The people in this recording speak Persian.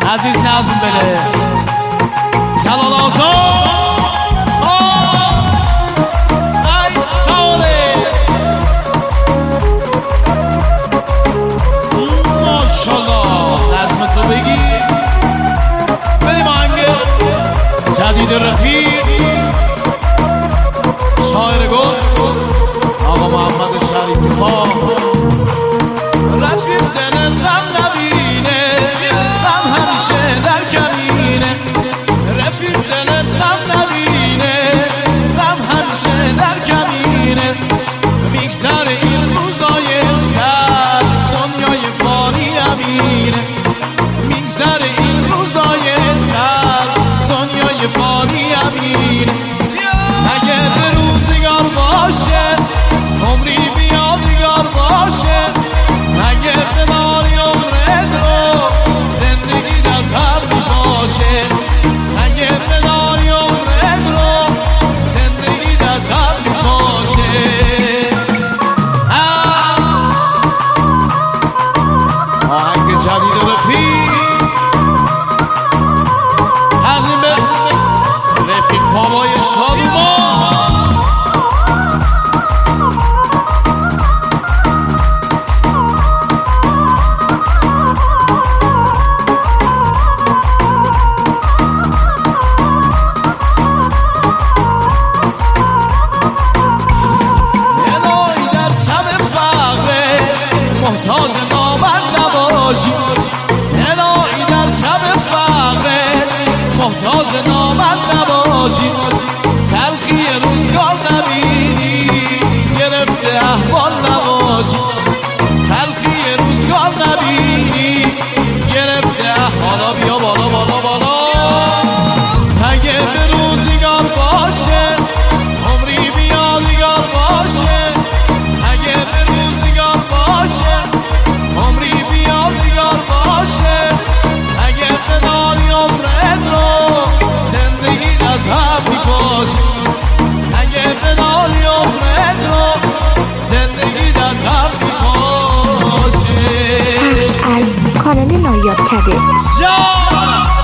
عزیز نظم بده جلال آزاد جدید رفیق شاعر گل آقا محمد شریف خواه رفیق دلت غم نبینه غم همیشه در کمینه رفیق دلت غم نبینه غم همیشه در کمینه میگذر این روزای سر دنیای فانی امینه میگذر این روزای سر دنیای فانی امینه اگه به روزگار باشه عمری بیادگار باشه اگه به داری عمرت رو زندگی از هم باشه اگه به داری عمرت رو زندگی از هم باشه آهنگ جدید رفیق تقدیم به رفیق بابای شادومان الهی در شب فقره محتاج نامرد نباشی الهی در شب فقره محتاج نامرد نباشی تلخی روزگار نبینی گرفته احوال نباشی تلخی روزگار نبینی گرفته احوالا بیا بالا بالا بالا اگه به روزگار باشه عمری بیادگار باشه اگه به روزگار باشه عمری بیادگار باشه اگه به داری عمرت رو زندگی از هم باشه اگه به داری عمرت رو زندگی از هم باشه از کانال نایاب کده